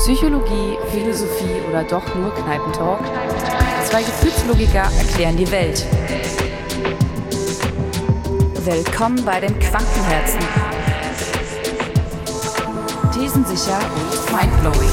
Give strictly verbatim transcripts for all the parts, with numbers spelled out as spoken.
Psychologie, Philosophie oder doch nur Kneipentalk? Zwei Gefühlslogiker erklären die Welt. Willkommen bei den Quantenherzen. Thesensicher und mindblowing.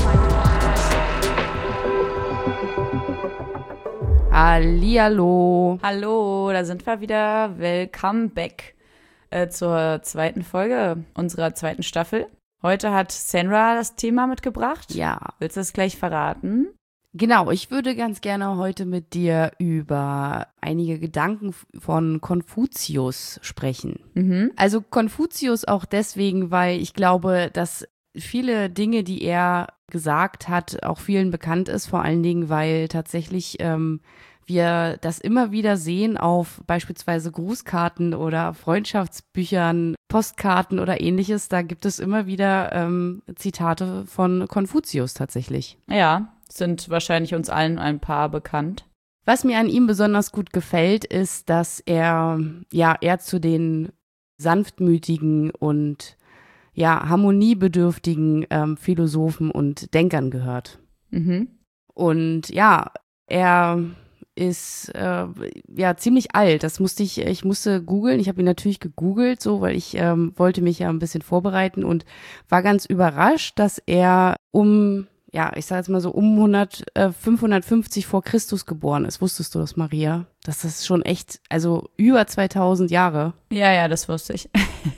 Hallihallo. Hallo, da sind wir wieder. Welcome back äh, zur zweiten Folge unserer zweiten Staffel. Heute hat Sandra das Thema mitgebracht. Ja. Willst du das gleich verraten? Genau, ich würde ganz gerne heute mit dir über einige Gedanken von Konfuzius sprechen. Mhm. Also Konfuzius auch deswegen, weil ich glaube, dass viele Dinge, die er gesagt hat, auch vielen bekannt ist, vor allen Dingen, weil tatsächlich ähm, wir das immer wieder sehen auf beispielsweise Grußkarten oder Freundschaftsbüchern, Postkarten oder ähnliches. Da gibt es immer wieder ähm, Zitate von Konfuzius tatsächlich. Ja, sind wahrscheinlich uns allen ein paar bekannt. Was mir an ihm besonders gut gefällt, ist, dass er ja eher zu den sanftmütigen und ja harmoniebedürftigen ähm, Philosophen und Denkern gehört. Mhm. Und ja, er ist äh, ja ziemlich alt. Das musste ich, ich musste googeln. Ich habe ihn natürlich gegoogelt, so, weil ich ähm, wollte mich ja ein bisschen vorbereiten und war ganz überrascht, dass er um, ja, ich sage jetzt mal so um hundert, äh, fünfhundertfünfzig vor Christus geboren ist. Wusstest du das, Maria? Das ist schon echt, also über zweitausend Jahre. Ja, ja, das wusste ich.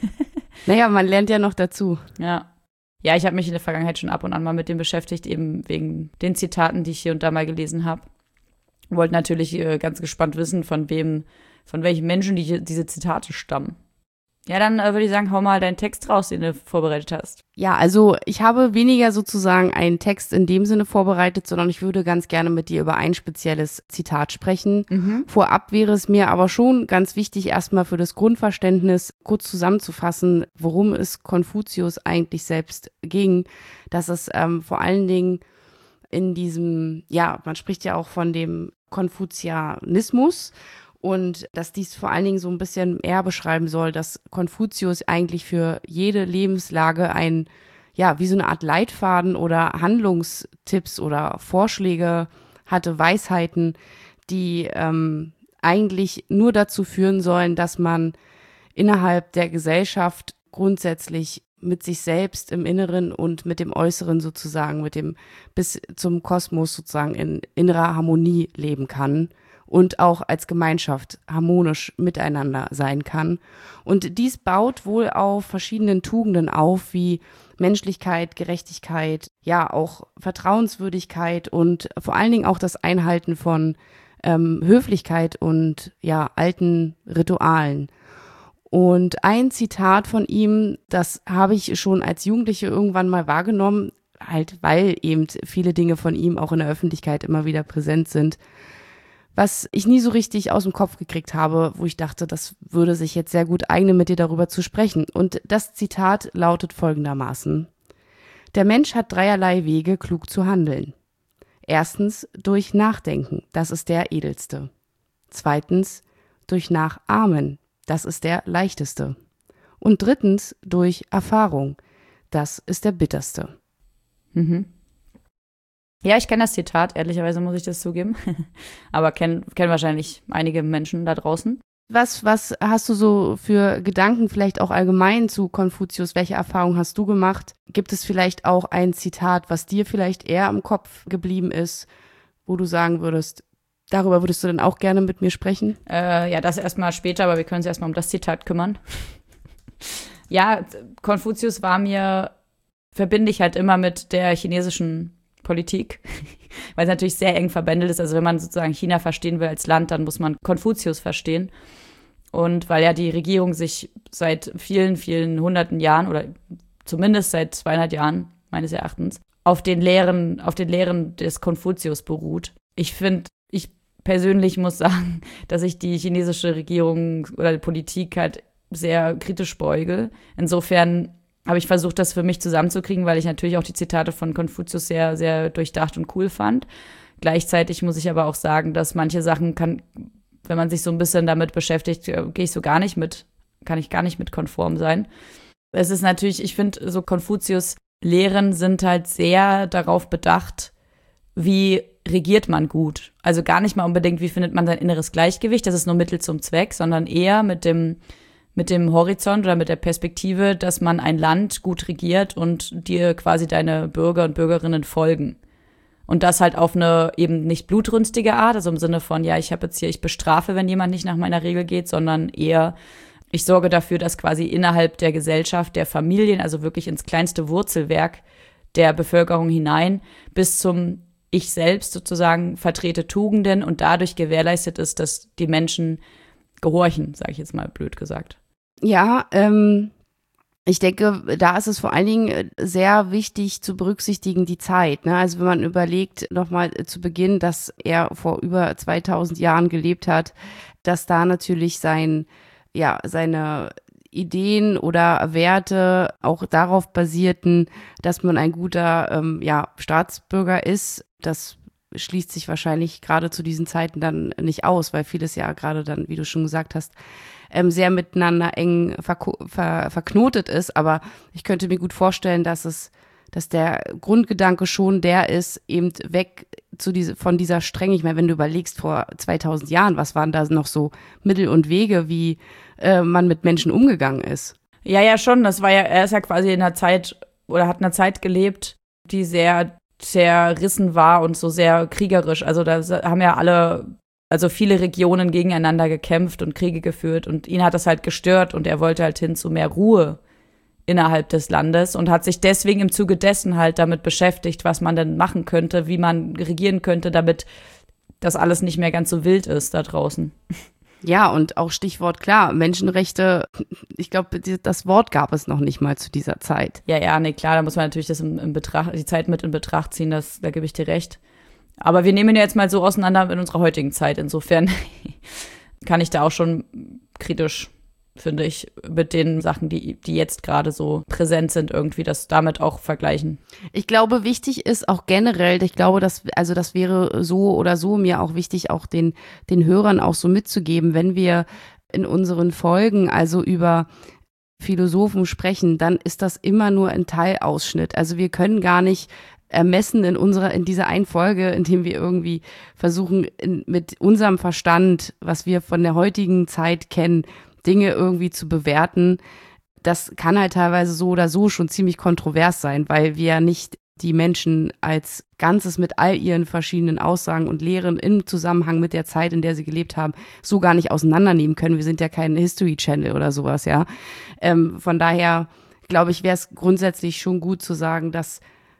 Naja, man lernt ja noch dazu. Ja. Ja, ich habe mich in der Vergangenheit schon ab und an mal mit dem beschäftigt, eben wegen den Zitaten, die ich hier und da mal gelesen habe. Wollte natürlich äh, ganz gespannt wissen, von wem, von welchen Menschen die, diese Zitate stammen. Ja, dann äh, würde ich sagen, hau mal deinen Text raus, den du vorbereitet hast. Ja, also ich habe weniger sozusagen einen Text in dem Sinne vorbereitet, sondern ich würde ganz gerne mit dir über ein spezielles Zitat sprechen. Mhm. Vorab wäre es mir aber schon ganz wichtig, erstmal für das Grundverständnis kurz zusammenzufassen, worum es Konfuzius eigentlich selbst ging. Dass es ähm, vor allen Dingen in diesem, ja, man spricht ja auch von dem Konfuzianismus und dass dies vor allen Dingen so ein bisschen eher beschreiben soll, dass Konfuzius eigentlich für jede Lebenslage ein, ja, wie so eine Art Leitfaden oder Handlungstipps oder Vorschläge hatte, Weisheiten, die ähm, eigentlich nur dazu führen sollen, dass man innerhalb der Gesellschaft grundsätzlich mit sich selbst im Inneren und mit dem Äußeren sozusagen, mit dem bis zum Kosmos sozusagen in innerer Harmonie leben kann und auch als Gemeinschaft harmonisch miteinander sein kann. Und dies baut wohl auf verschiedenen Tugenden auf, wie Menschlichkeit, Gerechtigkeit, ja auch Vertrauenswürdigkeit und vor allen Dingen auch das Einhalten von ähm, Höflichkeit und ja alten Ritualen. Und ein Zitat von ihm, das habe ich schon als Jugendliche irgendwann mal wahrgenommen, halt weil eben viele Dinge von ihm auch in der Öffentlichkeit immer wieder präsent sind, was ich nie so richtig aus dem Kopf gekriegt habe, wo ich dachte, das würde sich jetzt sehr gut eignen, mit dir darüber zu sprechen. Und das Zitat lautet folgendermaßen: Der Mensch hat dreierlei Wege, klug zu handeln. Erstens durch Nachdenken, das ist der edelste. Zweitens durch Nachahmen. Das ist der leichteste. Und drittens durch Erfahrung. Das ist der bitterste. Mhm. Ja, ich kenne das Zitat, ehrlicherweise muss ich das zugeben. Aber kennen kenn wahrscheinlich einige Menschen da draußen. Was, was hast du so für Gedanken, vielleicht auch allgemein zu Konfuzius? Welche Erfahrungen hast du gemacht? Gibt es vielleicht auch ein Zitat, was dir vielleicht eher im Kopf geblieben ist, wo du sagen würdest, darüber würdest du dann auch gerne mit mir sprechen? Äh, ja, das erstmal später, aber wir können uns erstmal um das Zitat kümmern. Ja, Konfuzius war mir, verbinde ich halt immer mit der chinesischen Politik, weil es natürlich sehr eng verbändelt ist. Also wenn man sozusagen China verstehen will als Land, dann muss man Konfuzius verstehen. Und weil ja die Regierung sich seit vielen, vielen hunderten Jahren oder zumindest seit zweihundert Jahren, meines Erachtens, auf den Lehren, auf den Lehren des Konfuzius beruht. Ich finde, ich persönlich muss sagen, dass ich die chinesische Regierung oder die Politik halt sehr kritisch beuge. Insofern habe ich versucht, das für mich zusammenzukriegen, weil ich natürlich auch die Zitate von Konfuzius sehr, sehr durchdacht und cool fand. Gleichzeitig muss ich aber auch sagen, dass manche Sachen kann, wenn man sich so ein bisschen damit beschäftigt, gehe ich so gar nicht mit, kann ich gar nicht mit konform sein. Es ist natürlich, ich finde, so Konfuzius Lehren sind halt sehr darauf bedacht, wie regiert man gut. Also gar nicht mal unbedingt, wie findet man sein inneres Gleichgewicht, das ist nur Mittel zum Zweck, sondern eher mit dem, mit dem Horizont oder mit der Perspektive, dass man ein Land gut regiert und dir quasi deine Bürger und Bürgerinnen folgen. Und das halt auf eine eben nicht blutrünstige Art, also im Sinne von, ja, ich habe jetzt hier, ich bestrafe, wenn jemand nicht nach meiner Regel geht, sondern eher, ich sorge dafür, dass quasi innerhalb der Gesellschaft, der Familien, also wirklich ins kleinste Wurzelwerk der Bevölkerung hinein, bis zum Ich selbst sozusagen vertrete Tugenden und dadurch gewährleistet ist, dass die Menschen gehorchen, sage ich jetzt mal blöd gesagt. Ja, ähm, ich denke, da ist es vor allen Dingen sehr wichtig zu berücksichtigen die Zeit. Ne? Also wenn man überlegt, nochmal zu Beginn, dass er vor über zweitausend Jahren gelebt hat, dass da natürlich sein, ja, seine Ideen oder Werte auch darauf basierten, dass man ein guter ähm, ja, Staatsbürger ist. Das schließt sich wahrscheinlich gerade zu diesen Zeiten dann nicht aus, weil vieles ja gerade dann, wie du schon gesagt hast, ähm, sehr miteinander eng verko- ver- verknotet ist. Aber ich könnte mir gut vorstellen, dass es, dass der Grundgedanke schon der ist, eben weg zu diese, von dieser Strenge. Ich meine, wenn du überlegst, vor zweitausend Jahren, was waren da noch so Mittel und Wege, wie äh, man mit Menschen umgegangen ist? Ja, ja, schon. Das war ja, er ist ja quasi in einer Zeit oder hat in einer Zeit gelebt, die sehr zerrissen war und so sehr kriegerisch. Also da haben ja alle, also viele Regionen gegeneinander gekämpft und Kriege geführt und ihn hat das halt gestört und er wollte halt hin zu mehr Ruhe innerhalb des Landes und hat sich deswegen im Zuge dessen halt damit beschäftigt, was man denn machen könnte, wie man regieren könnte, damit das alles nicht mehr ganz so wild ist da draußen. Ja, und auch Stichwort klar, Menschenrechte, ich glaube, das Wort gab es noch nicht mal zu dieser Zeit. Ja, ja, nee, klar, da muss man natürlich das in, in Betracht, die Zeit mit in Betracht ziehen, das, da gebe ich dir recht. Aber wir nehmen ja jetzt mal so auseinander in unserer heutigen Zeit, insofern kann ich da auch schon kritisch, finde ich, mit den Sachen, die, die jetzt gerade so präsent sind, irgendwie das damit auch vergleichen. Ich glaube, wichtig ist auch generell, ich glaube, dass, also das wäre so oder so mir auch wichtig, auch den, den Hörern auch so mitzugeben, wenn wir in unseren Folgen also über Philosophen sprechen, dann ist das immer nur ein Teilausschnitt. Also wir können gar nicht ermessen in unserer, in dieser einen Folge, indem wir irgendwie versuchen, in, mit unserem Verstand, was wir von der heutigen Zeit kennen, Dinge irgendwie zu bewerten. Das kann halt teilweise so oder so schon ziemlich kontrovers sein, weil wir ja nicht die Menschen als Ganzes mit all ihren verschiedenen Aussagen und Lehren im Zusammenhang mit der Zeit, in der sie gelebt haben, so gar nicht auseinandernehmen können. Wir sind ja kein History Channel oder sowas, ja. Ähm, von daher, glaube ich, wäre es grundsätzlich schon gut zu sagen, dass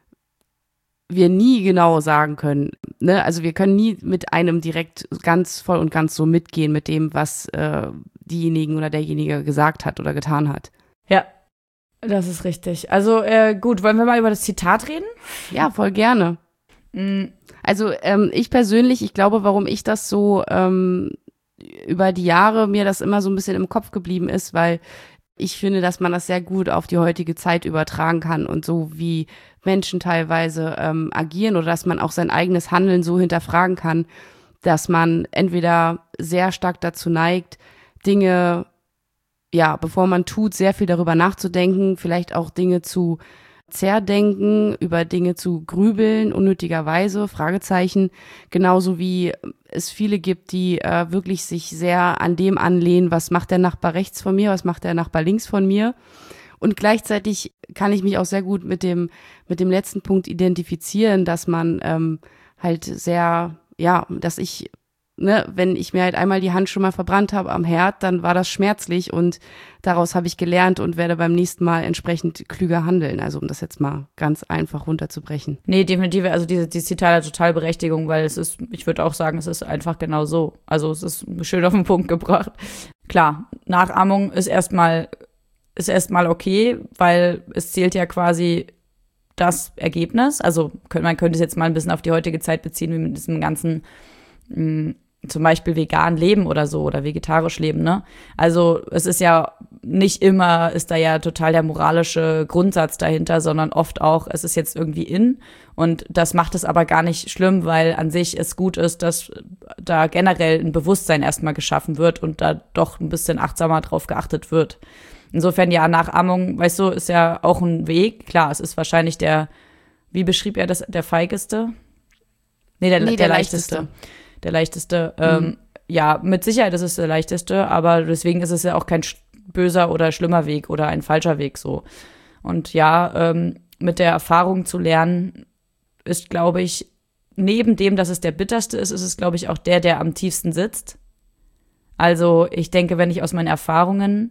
wir nie genau sagen können, ne? Also wir können nie mit einem direkt ganz voll und ganz so mitgehen mit dem, was äh, diejenigen oder derjenige gesagt hat oder getan hat. Ja, das ist richtig. Also äh, gut, wollen wir mal über das Zitat reden? Ja, voll gerne. Mhm. Also ähm, ich persönlich, ich glaube, warum ich das so ähm, über die Jahre mir das immer so ein bisschen im Kopf geblieben ist, weil ich finde, dass man das sehr gut auf die heutige Zeit übertragen kann und so wie Menschen teilweise ähm, agieren oder dass man auch sein eigenes Handeln so hinterfragen kann, dass man entweder sehr stark dazu neigt, Dinge, ja, bevor man tut, sehr viel darüber nachzudenken, vielleicht auch Dinge zu zerdenken, über Dinge zu grübeln, unnötigerweise, Fragezeichen, genauso wie es viele gibt, die äh, wirklich sich sehr an dem anlehnen, was macht der Nachbar rechts von mir, was macht der Nachbar links von mir. Und gleichzeitig kann ich mich auch sehr gut mit dem, mit dem letzten Punkt identifizieren, dass man ähm, halt sehr, ja, dass ich, ne, wenn ich mir halt einmal die Hand schon mal verbrannt habe am Herd, dann war das schmerzlich und daraus habe ich gelernt und werde beim nächsten Mal entsprechend klüger handeln. Also um das jetzt mal ganz einfach runterzubrechen. Nee, definitiv, also diese, dieses Zitat hat total Berechtigung, weil es ist, ich würde auch sagen, es ist einfach genau so. Also es ist schön auf den Punkt gebracht. Klar, Nachahmung ist erstmal ist erstmal okay, weil es zählt ja quasi das Ergebnis. Also man könnte es jetzt mal ein bisschen auf die heutige Zeit beziehen, wie mit diesem ganzen mh, zum Beispiel vegan leben oder so oder vegetarisch leben, ne? Also es ist ja nicht immer, ist da ja total der moralische Grundsatz dahinter, sondern oft auch, es ist jetzt irgendwie in und das macht es aber gar nicht schlimm, weil an sich es gut ist, dass da generell ein Bewusstsein erstmal geschaffen wird und da doch ein bisschen achtsamer drauf geachtet wird. Insofern, ja, Nachahmung, weißt du, ist ja auch ein Weg. Klar, es ist wahrscheinlich der, wie beschrieb er das, der feigeste? Nee, der, nee, der, der leichteste. leichteste. Der leichteste. Mhm. Ähm, ja, mit Sicherheit ist es der leichteste, aber deswegen ist es ja auch kein böser oder schlimmer Weg oder ein falscher Weg so. Und ja, ähm, mit der Erfahrung zu lernen, ist, glaube ich, neben dem, dass es der bitterste ist, ist es, glaube ich, auch der, der am tiefsten sitzt. Also ich denke, wenn ich aus meinen Erfahrungen,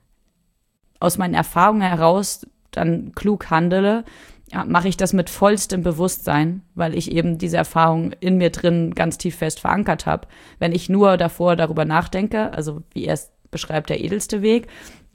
aus meinen Erfahrungen heraus dann klug handele, ja, mache ich das mit vollstem Bewusstsein, weil ich eben diese Erfahrung in mir drin ganz tief fest verankert habe. Wenn ich nur davor darüber nachdenke, also wie er es beschreibt, der edelste Weg,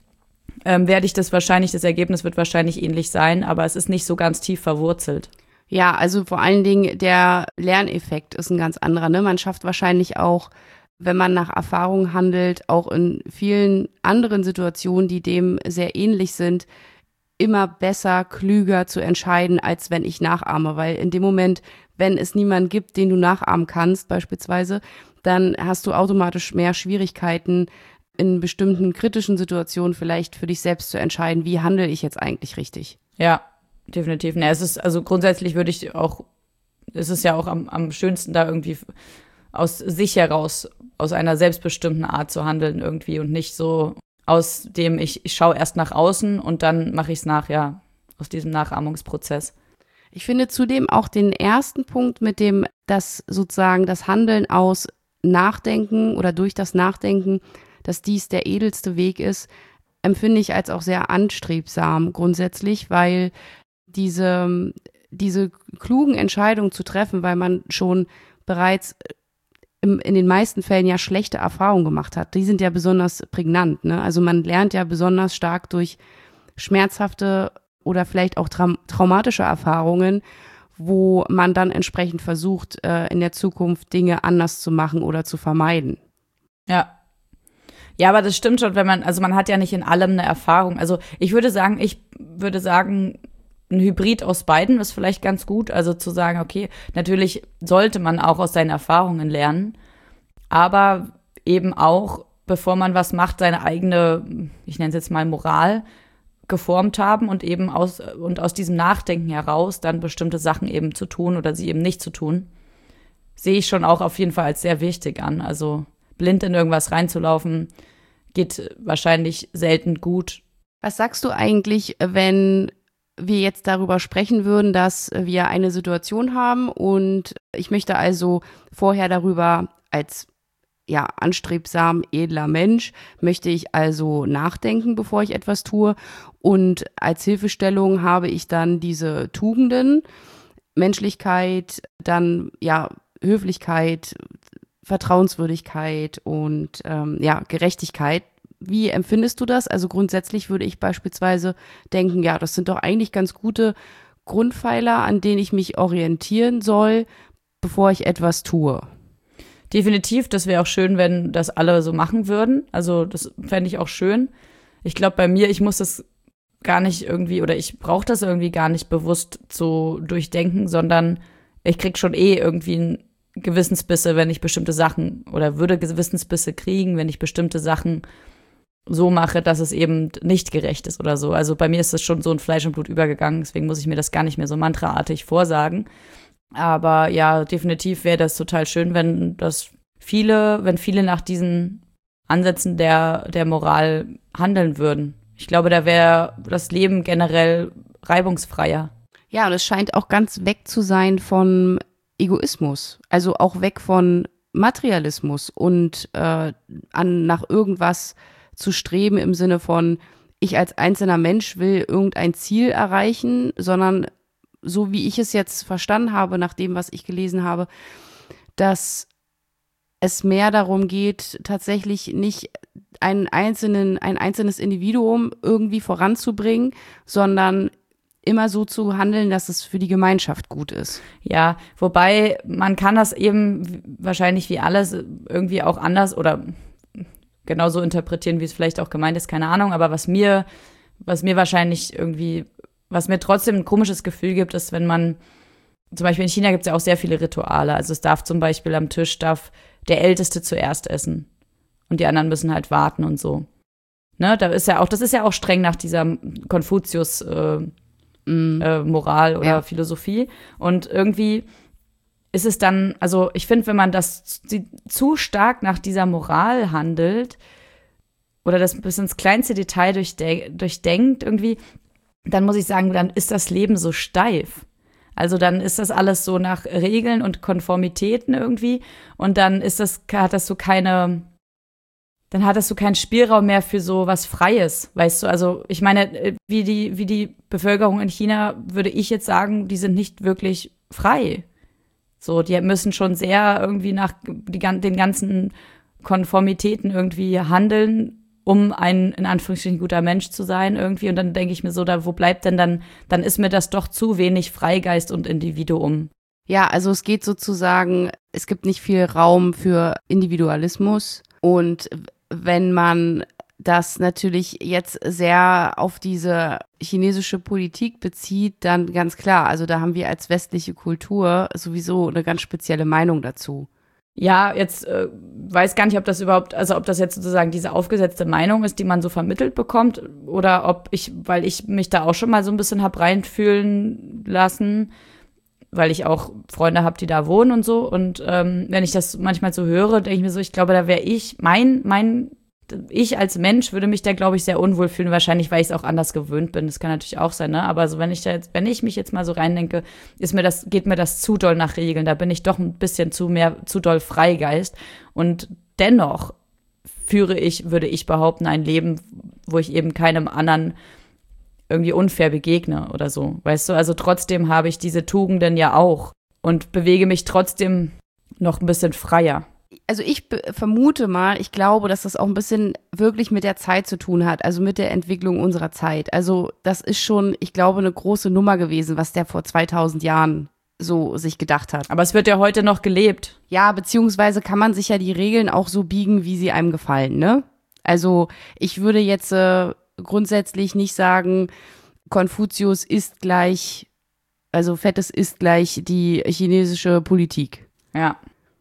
ähm, werde ich das wahrscheinlich, das Ergebnis wird wahrscheinlich ähnlich sein, aber es ist nicht so ganz tief verwurzelt. Ja, also vor allen Dingen der Lerneffekt ist ein ganz anderer. Ne? Man schafft wahrscheinlich auch, wenn man nach Erfahrung handelt, auch in vielen anderen Situationen, die dem sehr ähnlich sind, immer besser, klüger zu entscheiden, als wenn ich nachahme. Weil in dem Moment, wenn es niemanden gibt, den du nachahmen kannst beispielsweise, dann hast du automatisch mehr Schwierigkeiten, in bestimmten kritischen Situationen vielleicht für dich selbst zu entscheiden, wie handle ich jetzt eigentlich richtig. Ja, definitiv. Ne, es ist, also grundsätzlich würde ich auch, es ist ja auch am, am schönsten, da irgendwie aus sich heraus, aus einer selbstbestimmten Art zu handeln irgendwie und nicht so aus dem, ich, ich schaue erst nach außen und dann mache ich es nach, ja, aus diesem Nachahmungsprozess. Ich finde zudem auch den ersten Punkt mit dem, dass sozusagen das Handeln aus Nachdenken oder durch das Nachdenken, dass dies der edelste Weg ist, empfinde ich als auch sehr anstrebsam grundsätzlich, weil diese, diese klugen Entscheidungen zu treffen, weil man schon bereits im, in den meisten Fällen ja schlechte Erfahrungen gemacht hat, die sind ja besonders prägnant. Ne? Also man lernt ja besonders stark durch schmerzhafte oder vielleicht auch tra- traumatische Erfahrungen, wo man dann entsprechend versucht, äh, in der Zukunft Dinge anders zu machen oder zu vermeiden. Ja. Ja, aber das stimmt schon, wenn man, also man hat ja nicht in allem eine Erfahrung. Also ich würde sagen, ich würde sagen, ein Hybrid aus beiden ist vielleicht ganz gut. Also zu sagen, okay, natürlich sollte man auch aus seinen Erfahrungen lernen, aber eben auch, bevor man was macht, seine eigene, ich nenne es jetzt mal Moral, geformt haben und eben aus, und aus diesem Nachdenken heraus dann bestimmte Sachen eben zu tun oder sie eben nicht zu tun, sehe ich schon auch auf jeden Fall als sehr wichtig an. Also blind in irgendwas reinzulaufen, geht wahrscheinlich selten gut. Was sagst du eigentlich, wenn wir jetzt darüber sprechen würden, dass wir eine Situation haben und ich möchte also vorher darüber als ja, anstrebsam, edler Mensch, möchte ich also nachdenken, bevor ich etwas tue. Und als Hilfestellung habe ich dann diese Tugenden, Menschlichkeit, dann ja, Höflichkeit, Vertrauenswürdigkeit und ähm, ja, Gerechtigkeit. Wie empfindest du das? Also grundsätzlich würde ich beispielsweise denken, ja, das sind doch eigentlich ganz gute Grundpfeiler, an denen ich mich orientieren soll, bevor ich etwas tue. Definitiv, das wäre auch schön, wenn das alle so machen würden. Also das fände ich auch schön. Ich glaube, bei mir, ich muss das gar nicht irgendwie, oder ich brauche das irgendwie gar nicht bewusst zu durchdenken, sondern ich krieg schon eh irgendwie ein Gewissensbisse, wenn ich bestimmte Sachen, oder würde Gewissensbisse kriegen, wenn ich bestimmte Sachen so mache, dass es eben nicht gerecht ist oder so. Also bei mir ist das schon so in Fleisch und Blut übergegangen, deswegen muss ich mir das gar nicht mehr so mantraartig vorsagen. Aber ja, definitiv wäre das total schön, wenn das viele, wenn viele nach diesen Ansätzen der, der Moral handeln würden. Ich glaube, da wäre das Leben generell reibungsfreier. Ja, und es scheint auch ganz weg zu sein von Egoismus, also auch weg von Materialismus und äh, an nach irgendwas zu streben im Sinne von, ich als einzelner Mensch will irgendein Ziel erreichen, sondern so wie ich es jetzt verstanden habe, nach dem, was ich gelesen habe, dass es mehr darum geht, tatsächlich nicht einen einzelnen, ein einzelnes Individuum irgendwie voranzubringen, sondern immer so zu handeln, dass es für die Gemeinschaft gut ist. Ja, wobei man kann das eben wahrscheinlich wie alles irgendwie auch anders oder genauso interpretieren, wie es vielleicht auch gemeint ist, keine Ahnung, aber was mir, was mir wahrscheinlich irgendwie Was mir trotzdem ein komisches Gefühl gibt, ist, wenn man, zum Beispiel in China gibt es ja auch sehr viele Rituale. Also es darf zum Beispiel am Tisch, darf der Älteste zuerst essen. Und die anderen müssen halt warten und so. Ne, da ist ja auch, das ist ja auch streng nach dieser Konfuzius äh, mm. äh, Moral oder ja. Philosophie. Und irgendwie ist es dann, also ich finde, wenn man das zu, zu stark nach dieser Moral handelt oder das bis ins kleinste Detail durchde- durchdenkt irgendwie, dann muss ich sagen, dann ist das Leben so steif. Also dann ist das alles so nach Regeln und Konformitäten irgendwie und dann ist das, hat das so keine, dann hattest du keinen Spielraum mehr für so was Freies, weißt du? Also ich meine, wie die, wie die Bevölkerung in China, würde ich jetzt sagen, die sind nicht wirklich frei. So, die müssen schon sehr irgendwie nach die, den ganzen Konformitäten irgendwie handeln, um ein, in Anführungsstrichen, guter Mensch zu sein irgendwie. Und dann denke ich mir so, da, wo bleibt denn dann, dann ist mir das doch zu wenig Freigeist und Individuum. Ja, also es geht sozusagen, es gibt nicht viel Raum für Individualismus. Und wenn man das natürlich jetzt sehr auf diese chinesische Politik bezieht, dann ganz klar, also da haben wir als westliche Kultur sowieso eine ganz spezielle Meinung dazu. Ja, jetzt äh, weiß gar nicht, ob das überhaupt, also ob das jetzt sozusagen diese aufgesetzte Meinung ist, die man so vermittelt bekommt, oder ob ich, weil ich mich da auch schon mal so ein bisschen hab reinfühlen lassen, weil ich auch Freunde habe, die da wohnen und so. Und ähm, wenn ich das manchmal so höre, denke ich mir so, ich glaube, da wäre ich, mein, mein, ich als Mensch würde mich da, glaube ich, sehr unwohl fühlen. Wahrscheinlich, weil ich es auch anders gewöhnt bin. Das kann natürlich auch sein, ne? Aber so, wenn ich da jetzt, wenn ich mich jetzt mal so reindenke, ist mir das, geht mir das zu doll nach Regeln. Da bin ich doch ein bisschen zu mehr, zu doll Freigeist. Und dennoch führe ich, würde ich behaupten, ein Leben, wo ich eben keinem anderen irgendwie unfair begegne oder so, weißt du? Also trotzdem habe ich diese Tugenden ja auch und bewege mich trotzdem noch ein bisschen freier. Also ich be- vermute mal, ich glaube, dass das auch ein bisschen wirklich mit der Zeit zu tun hat, also mit der Entwicklung unserer Zeit. Also das ist schon, ich glaube, eine große Nummer gewesen, was der vor zweitausend Jahren so sich gedacht hat. Aber es wird ja heute noch gelebt. Ja, beziehungsweise kann man sich ja die Regeln auch so biegen, wie sie einem gefallen, ne? Also ich würde jetzt äh, grundsätzlich nicht sagen, Konfuzius ist gleich, also Fettes ist gleich die chinesische Politik. Ja.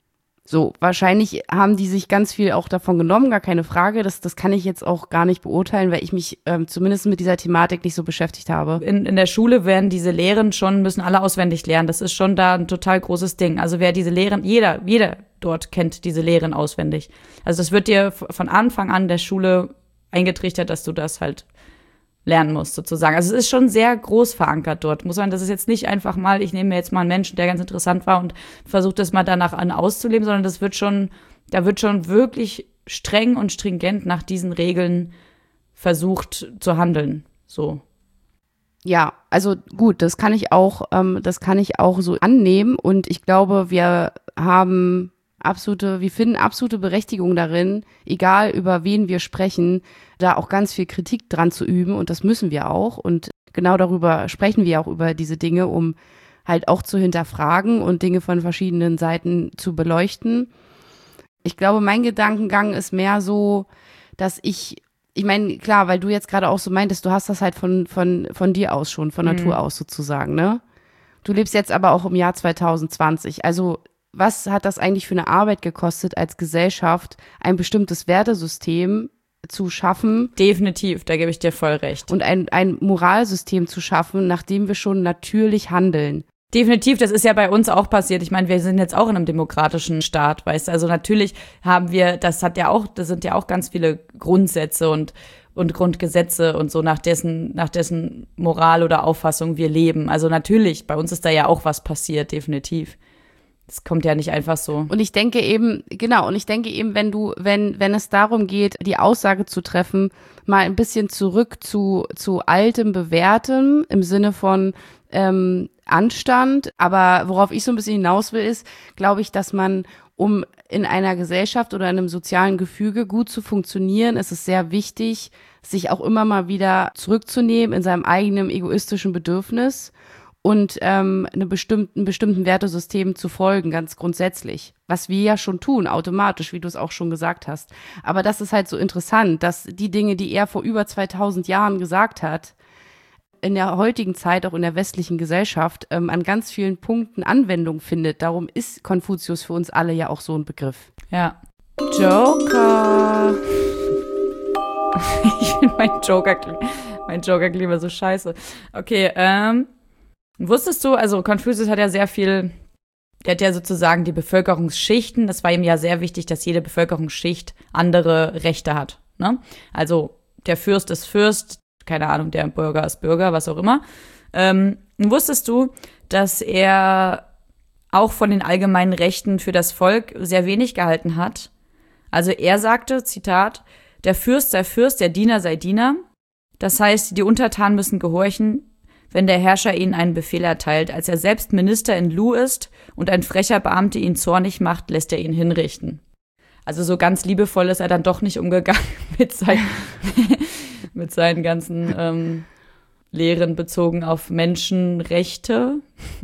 So, wahrscheinlich haben die sich ganz viel auch davon genommen, gar keine Frage. Das, das kann ich jetzt auch gar nicht beurteilen, weil ich mich ähm, zumindest mit dieser Thematik nicht so beschäftigt habe. In, in der Schule werden diese Lehren schon, müssen alle auswendig lernen. Das ist schon da ein total großes Ding. Also wer diese Lehren, jeder, jeder dort kennt diese Lehren auswendig. Also das wird dir von Anfang an der Schule eingetrichtert, dass du das halt lernen musst, sozusagen. Also es ist schon sehr groß verankert dort. Muss man, das ist jetzt nicht einfach mal, ich nehme mir jetzt mal einen Menschen, der ganz interessant war und versuche das mal danach an auszuleben, sondern das wird schon, da wird schon wirklich streng und stringent nach diesen Regeln versucht zu handeln. So. Ja, also gut, das kann ich auch, ähm, das kann ich auch so annehmen und ich glaube, wir haben absolute, wir finden absolute Berechtigung darin, egal über wen wir sprechen, da auch ganz viel Kritik dran zu üben und das müssen wir auch und genau darüber sprechen wir auch über diese Dinge, um halt auch zu hinterfragen und Dinge von verschiedenen Seiten zu beleuchten. Ich glaube, mein Gedankengang ist mehr so, dass ich, ich meine, klar, weil du jetzt gerade auch so meintest, du hast das halt von, von, von dir aus schon, von Natur mhm. aus sozusagen, ne? Du lebst jetzt aber auch im Jahr zwanzig zwanzig, also was hat das eigentlich für eine Arbeit gekostet, als Gesellschaft ein bestimmtes Wertesystem zu schaffen? Definitiv, da gebe ich dir voll recht. Und ein, ein Moralsystem zu schaffen, nach dem wir schon natürlich handeln. Definitiv, das ist ja bei uns auch passiert. Ich meine, wir sind jetzt auch in einem demokratischen Staat, weißt du. Also natürlich haben wir, das hat ja auch, das sind ja auch ganz viele Grundsätze und und Grundgesetze und so, nach dessen, nach dessen Moral oder Auffassung wir leben. Also natürlich, bei uns ist da ja auch was passiert, definitiv. Das kommt ja nicht einfach so. Und ich denke eben, genau, und ich denke eben, wenn du, wenn, wenn es darum geht, die Aussage zu treffen, mal ein bisschen zurück zu, zu altem, bewährtem, im Sinne von ähm, Anstand. Aber worauf ich so ein bisschen hinaus will, ist, glaube ich, dass man, um in einer Gesellschaft oder in einem sozialen Gefüge gut zu funktionieren, ist es sehr wichtig, sich auch immer mal wieder zurückzunehmen in seinem eigenen egoistischen Bedürfnis und ähm, eine bestimmten, bestimmten Wertesystem zu folgen, ganz grundsätzlich. Was wir ja schon tun, automatisch, wie du es auch schon gesagt hast. Aber das ist halt so interessant, dass die Dinge, die er vor über zweitausend Jahren gesagt hat, in der heutigen Zeit, auch in der westlichen Gesellschaft, ähm, an ganz vielen Punkten Anwendung findet. Darum ist Konfuzius für uns alle ja auch so ein Begriff. Ja. Joker. Ich finde mein Joker, mein Joker klingt immer so scheiße. Okay, ähm, wusstest du, also Konfuzius hat ja sehr viel, der hat ja sozusagen die Bevölkerungsschichten, das war ihm ja sehr wichtig, dass jede Bevölkerungsschicht andere Rechte hat, ne? Also der Fürst ist Fürst, keine Ahnung, der Bürger ist Bürger, was auch immer. Ähm, wusstest du, dass er auch von den allgemeinen Rechten für das Volk sehr wenig gehalten hat? Also er sagte, Zitat, der Fürst sei Fürst, der Diener sei Diener. Das heißt, die Untertanen müssen gehorchen, wenn der Herrscher ihnen einen Befehl erteilt. Als er selbst Minister in Lu ist und ein frecher Beamter ihn zornig macht, lässt er ihn hinrichten. Also so ganz liebevoll ist er dann doch nicht umgegangen mit, sein, mit seinen ganzen ähm, Lehren bezogen auf Menschenrechte.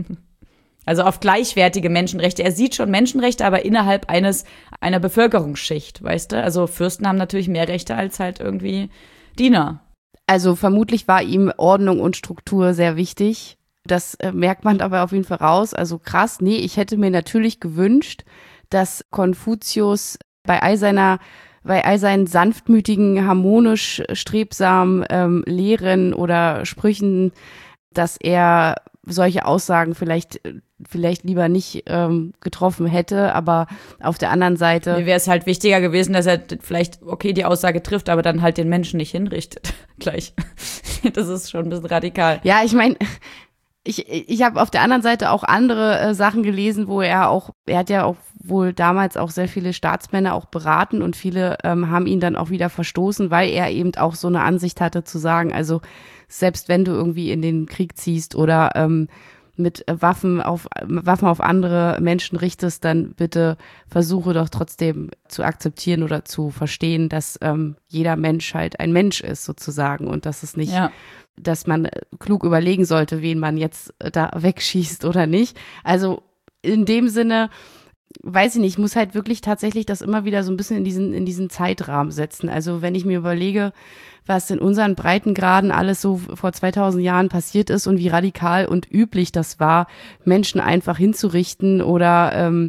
Also auf gleichwertige Menschenrechte. Er sieht schon Menschenrechte, aber innerhalb eines einer Bevölkerungsschicht, weißt du? Also Fürsten haben natürlich mehr Rechte als halt irgendwie Diener. Also vermutlich war ihm Ordnung und Struktur sehr wichtig. Das äh, merkt man aber auf jeden Fall raus. Also krass, nee, ich hätte mir natürlich gewünscht, dass Konfuzius bei all seiner, bei all seinen sanftmütigen, harmonisch strebsamen ähm, Lehren oder Sprüchen, dass er solche Aussagen vielleicht vielleicht lieber nicht ähm, getroffen hätte, aber auf der anderen Seite mir wäre es halt wichtiger gewesen, dass er vielleicht, okay, die Aussage trifft, aber dann halt den Menschen nicht hinrichtet gleich. Das ist schon ein bisschen radikal. Ja, ich meine, ich ich habe auf der anderen Seite auch andere äh, Sachen gelesen, wo er auch, er hat ja auch wohl damals auch sehr viele Staatsmänner auch beraten und viele ähm, haben ihn dann auch wieder verstoßen, weil er eben auch so eine Ansicht hatte zu sagen, also selbst wenn du irgendwie in den Krieg ziehst oder ähm, mit Waffen auf Waffen auf andere Menschen richtest, dann bitte versuche doch trotzdem zu akzeptieren oder zu verstehen, dass ähm, jeder Mensch halt ein Mensch ist sozusagen und dass es nicht, ja. dass man klug überlegen sollte, wen man jetzt da wegschießt oder nicht. Also in dem Sinne, weiß ich nicht, ich muss halt wirklich tatsächlich das immer wieder so ein bisschen in diesen in diesen Zeitrahmen setzen. Also wenn ich mir überlege, was in unseren Breitengraden alles so vor zweitausend Jahren passiert ist und wie radikal und üblich das war, Menschen einfach hinzurichten oder ähm,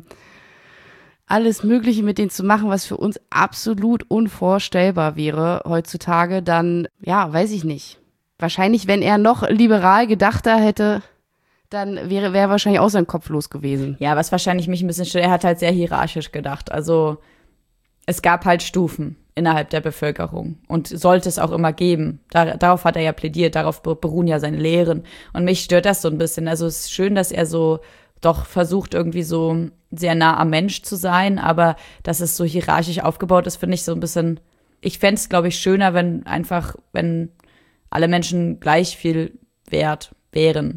alles Mögliche mit denen zu machen, was für uns absolut unvorstellbar wäre heutzutage, dann, ja, weiß ich nicht. Wahrscheinlich, wenn er noch liberal gedachter hätte, dann wäre wäre wahrscheinlich auch sein Kopf los gewesen. Ja, was wahrscheinlich mich ein bisschen stört, er hat halt sehr hierarchisch gedacht. Also es gab halt Stufen innerhalb der Bevölkerung und sollte es auch immer geben. Dar- darauf hat er ja plädiert, darauf beruhen ja seine Lehren. Und mich stört das so ein bisschen. Also es ist schön, dass er so doch versucht, irgendwie so sehr nah am Mensch zu sein, aber dass es so hierarchisch aufgebaut ist, finde ich so ein bisschen, ich fände es, glaube ich, schöner, wenn einfach, wenn alle Menschen gleich viel wert wären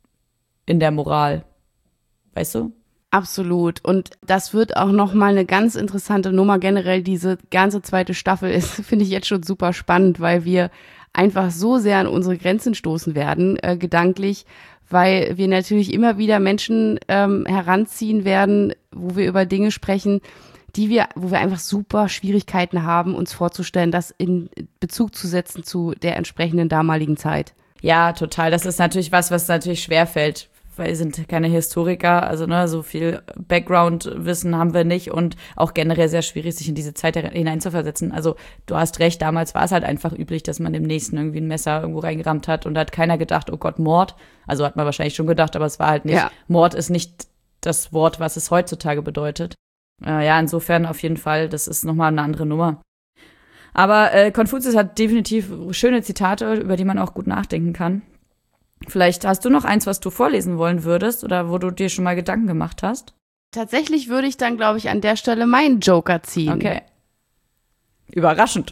in der Moral. Weißt du? Absolut. Und das wird auch nochmal eine ganz interessante Nummer. Generell diese ganze zweite Staffel ist, finde ich jetzt schon super spannend, weil wir einfach so sehr an unsere Grenzen stoßen werden, äh, gedanklich, weil wir natürlich immer wieder Menschen ähm, heranziehen werden, wo wir über Dinge sprechen, die wir, wo wir einfach super Schwierigkeiten haben, uns vorzustellen, das in Bezug zu setzen zu der entsprechenden damaligen Zeit. Ja, total. Das ist natürlich was, was natürlich schwerfällt. Weil wir sind keine Historiker, also ne, so viel Background-Wissen haben wir nicht und auch generell sehr schwierig, sich in diese Zeit hineinzuversetzen. Also du hast recht, damals war es halt einfach üblich, dass man dem Nächsten irgendwie ein Messer irgendwo reingerammt hat und da hat keiner gedacht, oh Gott, Mord. Also hat man wahrscheinlich schon gedacht, aber es war halt nicht, ja. Mord ist nicht das Wort, was es heutzutage bedeutet. Äh, ja, insofern auf jeden Fall, das ist nochmal eine andere Nummer. Aber äh, Konfuzius hat definitiv schöne Zitate, über die man auch gut nachdenken kann. Vielleicht hast du noch eins, was du vorlesen wollen würdest oder wo du dir schon mal Gedanken gemacht hast? Tatsächlich würde ich dann, glaube ich, an der Stelle meinen Joker ziehen. Okay. Überraschend.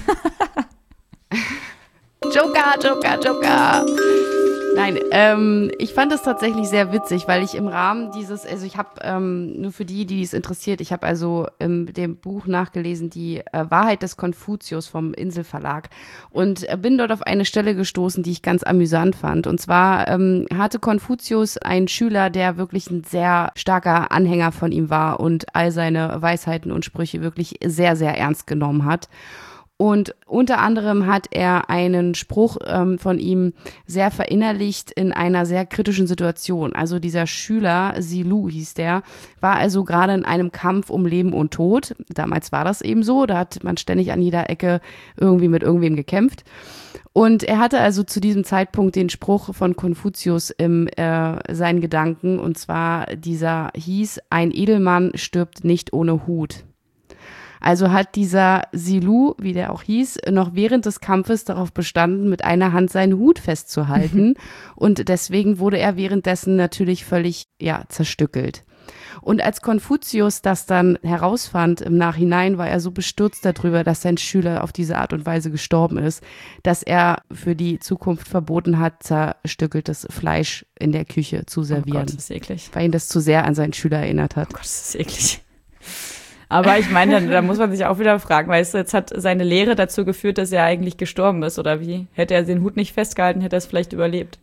Joker, Joker, Joker. Nein, ähm, ich fand es tatsächlich sehr witzig, weil ich im Rahmen dieses, also ich habe, ähm, nur für die, die es interessiert, ich habe also in dem Buch nachgelesen, die äh, Wahrheit des Konfuzius vom Inselverlag und äh, bin dort auf eine Stelle gestoßen, die ich ganz amüsant fand. Und zwar ähm, hatte Konfuzius einen Schüler, der wirklich ein sehr starker Anhänger von ihm war und all seine Weisheiten und Sprüche wirklich sehr, sehr ernst genommen hat. Und unter anderem hat er einen Spruch ähm, von ihm sehr verinnerlicht in einer sehr kritischen Situation. Also dieser Schüler, Silu hieß der, war also gerade in einem Kampf um Leben und Tod. Damals war das eben so, da hat man ständig an jeder Ecke irgendwie mit irgendwem gekämpft. Und er hatte also zu diesem Zeitpunkt den Spruch von Konfuzius in äh, seinen Gedanken, und zwar dieser hieß: Ein Edelmann stirbt nicht ohne Hut. Also hat dieser Silu, wie der auch hieß, noch während des Kampfes darauf bestanden, mit einer Hand seinen Hut festzuhalten. Und deswegen wurde er währenddessen natürlich völlig, ja, zerstückelt. Und als Konfuzius das dann herausfand im Nachhinein, war er so bestürzt darüber, dass sein Schüler auf diese Art und Weise gestorben ist, dass er für die Zukunft verboten hat, zerstückeltes Fleisch in der Küche zu servieren. Oh Gott, das ist eklig. Weil ihn das zu sehr an seinen Schüler erinnert hat. Oh Gott, das ist eklig. Aber ich meine, da muss man sich auch wieder fragen, weißt du, jetzt hat seine Lehre dazu geführt, dass er eigentlich gestorben ist, oder wie? Hätte er den Hut nicht festgehalten, hätte er es vielleicht überlebt.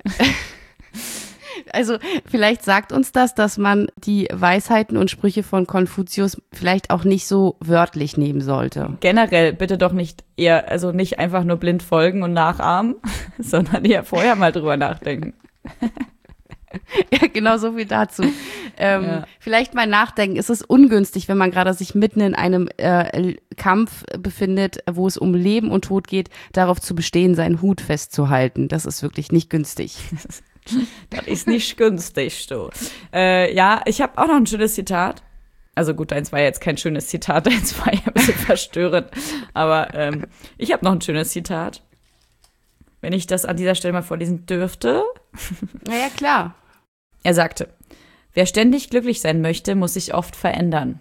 Also vielleicht sagt uns das, dass man die Weisheiten und Sprüche von Konfuzius vielleicht auch nicht so wörtlich nehmen sollte. Generell bitte doch nicht eher, also nicht einfach nur blind folgen und nachahmen, sondern eher vorher mal drüber nachdenken. Ja, genau, so viel dazu. Ähm, ja. Vielleicht mal nachdenken. Es ist ungünstig, wenn man gerade sich mitten in einem äh, Kampf befindet, wo es um Leben und Tod geht, darauf zu bestehen, seinen Hut festzuhalten. Das ist wirklich nicht günstig. Das ist nicht günstig, du. Äh, ja, ich habe auch noch ein schönes Zitat. Also gut, deins war ja jetzt kein schönes Zitat, deins war ja ein bisschen verstörend. Aber ähm, ich habe noch ein schönes Zitat. Wenn ich das an dieser Stelle mal vorlesen dürfte. Na ja, klar. Er sagte: Wer ständig glücklich sein möchte, muss sich oft verändern.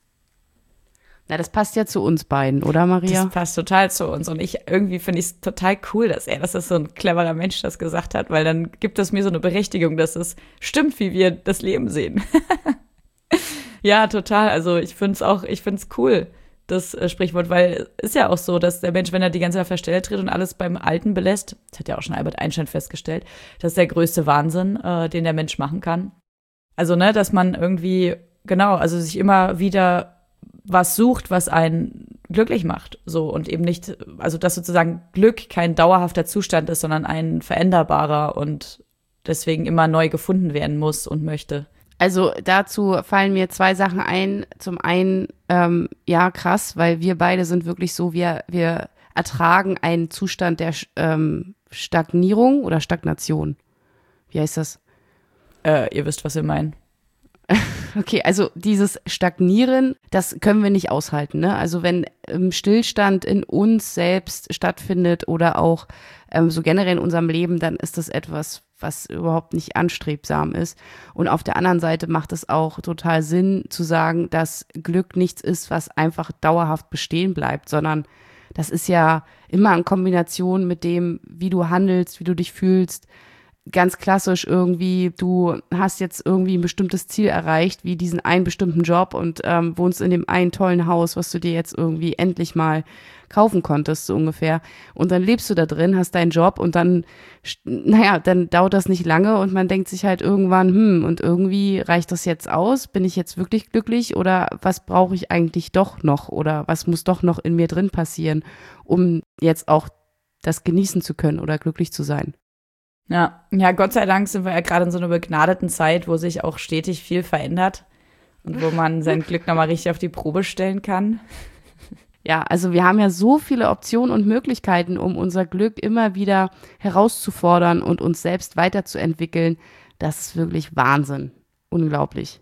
Na, das passt ja zu uns beiden, oder Maria? Das passt total zu uns. Und ich irgendwie finde ich es total cool, dass er, dass das so ein cleverer Mensch das gesagt hat, weil dann gibt es mir so eine Berechtigung, dass es stimmt, wie wir das Leben sehen. Ja, total. Also ich finde es auch, ich finde es cool, das äh, Sprichwort, weil es ist ja auch so, dass der Mensch, wenn er die ganze Zeit auf der Stelle tritt und alles beim Alten belässt, das hat ja auch schon Albert Einstein festgestellt, das ist der größte Wahnsinn, äh, den der Mensch machen kann. Also, ne, dass man irgendwie, genau, also sich immer wieder was sucht, was einen glücklich macht, so, und eben nicht, also dass sozusagen Glück kein dauerhafter Zustand ist, sondern ein veränderbarer und deswegen immer neu gefunden werden muss und möchte. Also dazu fallen mir zwei Sachen ein. Zum einen, ähm, ja, krass, weil wir beide sind wirklich so, wir, wir ertragen einen Zustand der ähm, Stagnierung oder Stagnation. Wie heißt das? Äh, ihr wisst, was wir meinen. Okay, also dieses Stagnieren, das können wir nicht aushalten, ne? Also wenn ähm, Stillstand in uns selbst stattfindet oder auch ähm, so generell in unserem Leben, dann ist das etwas, was überhaupt nicht anstrebsam ist. Und auf der anderen Seite macht es auch total Sinn zu sagen, dass Glück nichts ist, was einfach dauerhaft bestehen bleibt, sondern das ist ja immer in Kombination mit dem, wie du handelst, wie du dich fühlst. Ganz klassisch irgendwie, du hast jetzt irgendwie ein bestimmtes Ziel erreicht, wie diesen einen bestimmten Job und ähm, wohnst in dem einen tollen Haus, was du dir jetzt irgendwie endlich mal kaufen konntest, so ungefähr. Und dann lebst du da drin, hast deinen Job und dann, naja, dann dauert das nicht lange und man denkt sich halt irgendwann, hm, und irgendwie reicht das jetzt aus? Bin ich jetzt wirklich glücklich oder was brauche ich eigentlich doch noch oder was muss doch noch in mir drin passieren, um jetzt auch das genießen zu können oder glücklich zu sein? Ja, ja, Gott sei Dank sind wir ja gerade in so einer begnadeten Zeit, wo sich auch stetig viel verändert und wo man sein Glück nochmal richtig auf die Probe stellen kann. Ja, also wir haben ja so viele Optionen und Möglichkeiten, um unser Glück immer wieder herauszufordern und uns selbst weiterzuentwickeln. Das ist wirklich Wahnsinn. Unglaublich.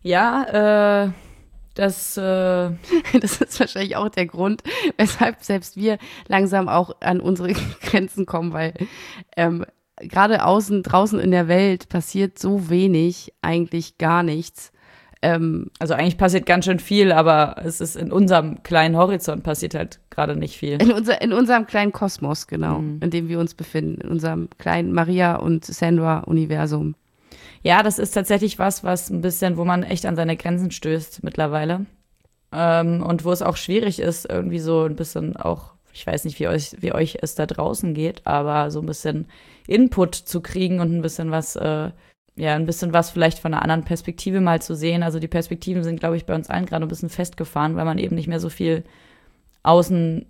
Ja, äh, das, äh das ist wahrscheinlich auch der Grund, weshalb selbst wir langsam auch an unsere Grenzen kommen, weil ähm, gerade außen, draußen in der Welt passiert so wenig, eigentlich gar nichts. Ähm, also eigentlich passiert ganz schön viel, aber es ist in unserem kleinen Horizont passiert halt gerade nicht viel. In, unser, in unserem kleinen Kosmos, genau, mhm. in dem wir uns befinden, in unserem kleinen Maria- und Sandra-Universum. Ja, das ist tatsächlich was, was ein bisschen, wo man echt an seine Grenzen stößt mittlerweile. Ähm, und wo es auch schwierig ist, irgendwie so ein bisschen auch, ich weiß nicht, wie euch, wie euch es da draußen geht, aber so ein bisschen Input zu kriegen und ein bisschen was, äh, ja, ein bisschen was vielleicht von einer anderen Perspektive mal zu sehen. Also die Perspektiven sind, glaube ich, bei uns allen gerade ein bisschen festgefahren, weil man eben nicht mehr so viel außen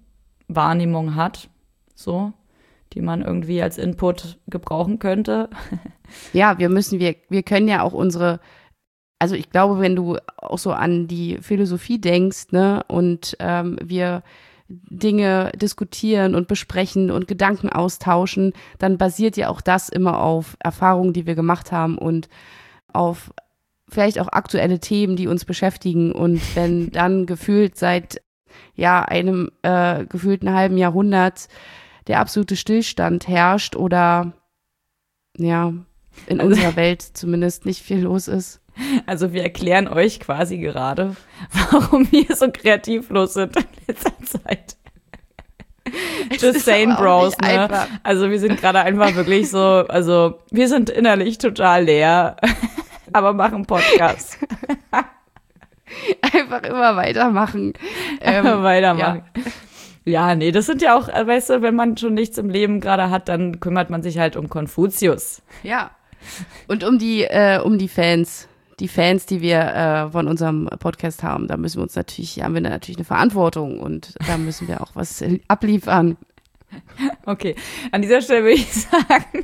Wahrnehmung hat, so, die man irgendwie als Input gebrauchen könnte. Ja, wir müssen, wir, wir können ja auch unsere, also ich glaube, wenn du auch so an die Philosophie denkst, ne, und ähm, wir Dinge diskutieren und besprechen und Gedanken austauschen, dann basiert ja auch das immer auf Erfahrungen, die wir gemacht haben und auf vielleicht auch aktuelle Themen, die uns beschäftigen. Und wenn dann gefühlt seit ja einem äh, gefühlten halben Jahrhundert der absolute Stillstand herrscht oder ja in also, unserer Welt zumindest nicht viel los ist. Also wir erklären euch quasi gerade, warum wir so kreativlos sind in letzter Zeit. Just saying, Bros, ne? Also wir sind gerade einfach wirklich so, also wir sind innerlich total leer, aber machen Podcast. Einfach immer weitermachen. Einfach ähm, weitermachen. Ja. Ja, nee, das sind ja auch, weißt du, wenn man schon nichts im Leben gerade hat, dann kümmert man sich halt um Konfuzius. Ja. Und um die, äh, um die Fans. Die Fans, die wir äh, von unserem Podcast haben, da müssen wir uns natürlich, haben wir natürlich eine Verantwortung und da müssen wir auch was abliefern. Okay, an dieser Stelle würde ich sagen,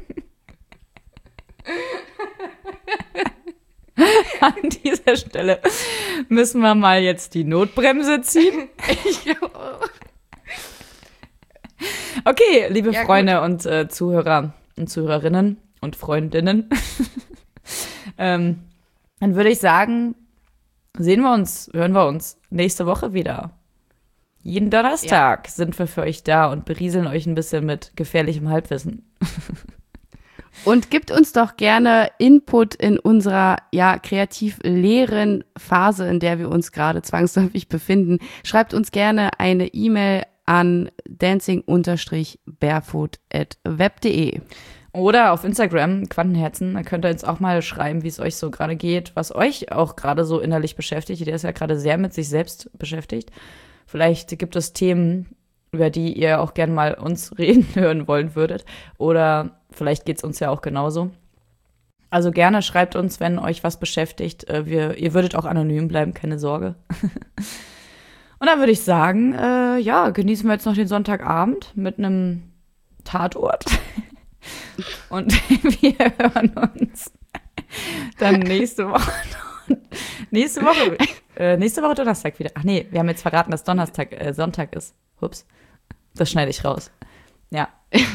an dieser Stelle müssen wir mal jetzt die Notbremse ziehen. Okay, liebe ja, Freunde gut. und äh, Zuhörer und Zuhörerinnen und Freundinnen, ähm, dann würde ich sagen, sehen wir uns, hören wir uns nächste Woche wieder. Jeden Donnerstag ja. sind wir für euch da und berieseln euch ein bisschen mit gefährlichem Halbwissen. Und gibt uns doch gerne Input in unserer ja kreativ leeren Phase, in der wir uns gerade zwangsläufig befinden. Schreibt uns gerne eine E-Mail an dancing barefoot at web punkt de. Oder auf Instagram, Quantenherzen, da könnt ihr uns auch mal schreiben, wie es euch so gerade geht, was euch auch gerade so innerlich beschäftigt. Der ist ja gerade sehr mit sich selbst beschäftigt. Vielleicht gibt es Themen, über die ihr auch gerne mal uns reden hören wollen würdet. Oder vielleicht geht es uns ja auch genauso. Also gerne schreibt uns, wenn euch was beschäftigt. Wir, ihr würdet auch anonym bleiben, keine Sorge. Und dann würde ich sagen, äh, ja, genießen wir jetzt noch den Sonntagabend mit einem Tatort. Und wir hören uns dann nächste Woche, nächste Woche, äh, nächste Woche Donnerstag wieder. Ach nee, wir haben jetzt verraten, dass Donnerstag, äh, Sonntag ist. Ups, das schneide ich raus. Ja.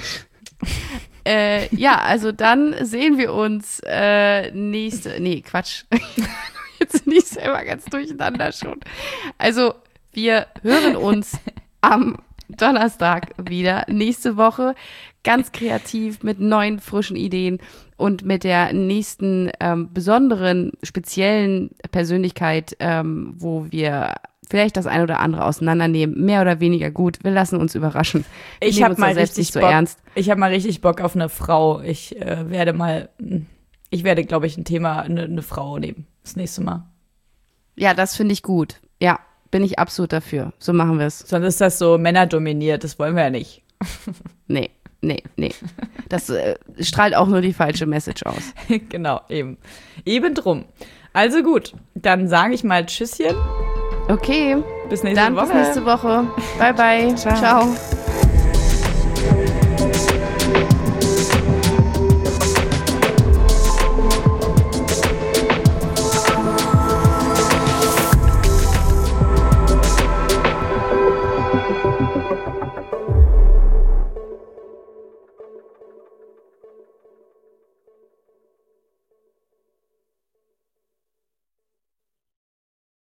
äh, ja, also dann sehen wir uns äh, nächste, nee, Quatsch. Jetzt bin ich selber ganz durcheinander schon. Also wir hören uns am Donnerstag wieder nächste Woche. Ganz kreativ mit neuen, frischen Ideen und mit der nächsten ähm, besonderen, speziellen Persönlichkeit, ähm, wo wir vielleicht das ein oder andere auseinandernehmen, mehr oder weniger gut. Wir lassen uns überraschen. Wir ich habe mal selbst richtig nicht so Bock, ernst. Ich habe mal richtig Bock auf eine Frau. Ich äh, werde mal, ich werde, glaube ich, ein Thema, eine, eine Frau nehmen. Das nächste Mal. Ja, das finde ich gut. Ja, bin ich absolut dafür. So machen wir es. Sonst ist das so männerdominiert. Das wollen wir ja nicht. Nee. Nee, nee. Das äh, strahlt auch nur die falsche Message aus. Genau, eben. Eben drum. Also gut, dann sage ich mal Tschüsschen. Okay. Bis nächste dann Woche. Bis nächste Woche. Bye, bye. Ciao. Ciao.